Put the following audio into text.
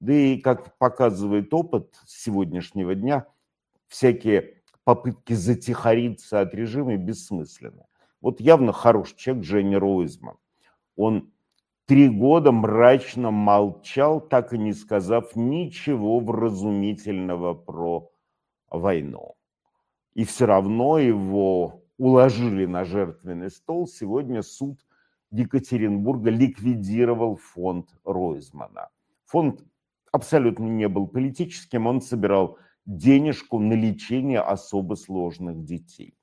Да и, как показывает опыт сегодняшнего дня, всякие попытки затихариться от режима бессмысленны. Вот явно хороший человек Дженни Ройзман. Он 3 года мрачно молчал, так и не сказав ничего вразумительного про войну. И все равно его уложили на жертвенный стол. Сегодня суд Екатеринбурга ликвидировал фонд Ройзмана. Фонд абсолютно не был политическим, он собирал денежку на лечение особо сложных детей.